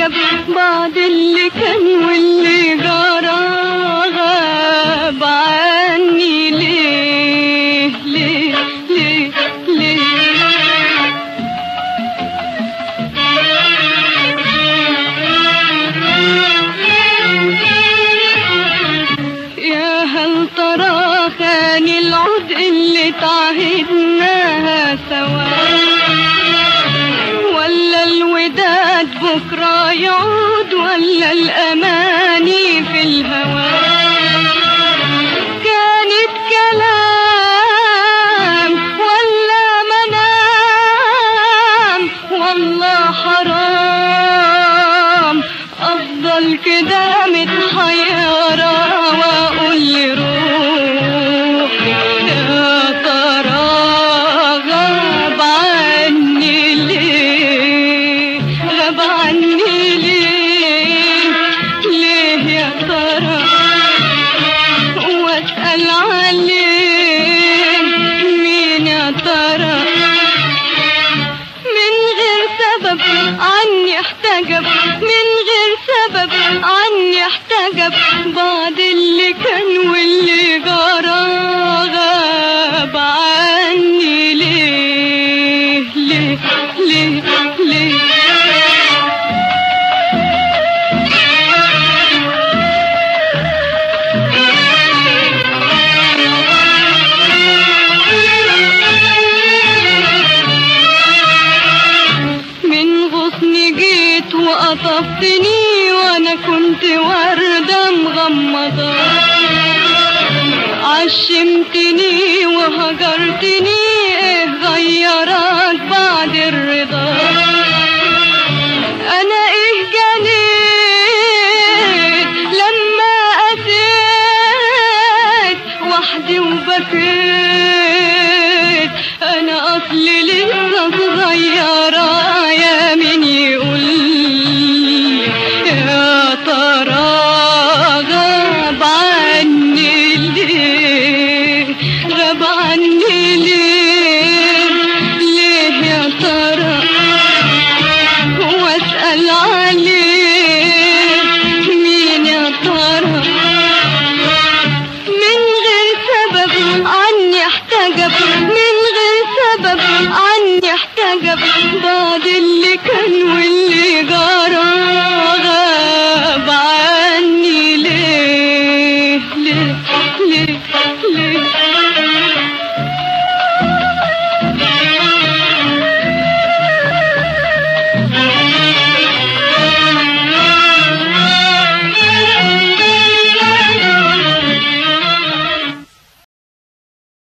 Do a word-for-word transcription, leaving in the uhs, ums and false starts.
يحتجب بعد اللي كان واللي جرى غاب عني ليه ليه ليه ليه يا هل ترى خان العود اللي تعهدناها سوا ولا الوداد بكرة يعود ولا الأماني في الهوى كانت كلام ولا منام والله حرام أفضل كده متحيرة وأقول لروح يا ترى غاب عني ليه غاب عني ليه ليه يا ترى واسأل عليه مين يا ترى من غير سبب عني احتجب من غير سبب عني احتجب بعد اللي كان واللي جرى غاب عني ليه ليه ليه ليه من غصني جيت وقطفتني وانا كنت وردة مغمضة عشمتني وهجرتني ايه غيرك بعد الرضا انا ايه جنيت لما قسيت وحدي وبكيت انا اصلي لسه صغيرة يا مين يقول يا ترى غاب عني ليه غاب عني ليه ليه يا ترى واسأل عليه مين يا ترى من غير سبب عني احتجب من غير سبب عني احتجب بعد اللي كان واللي جرى غاب عني ليه ليه ليه ليه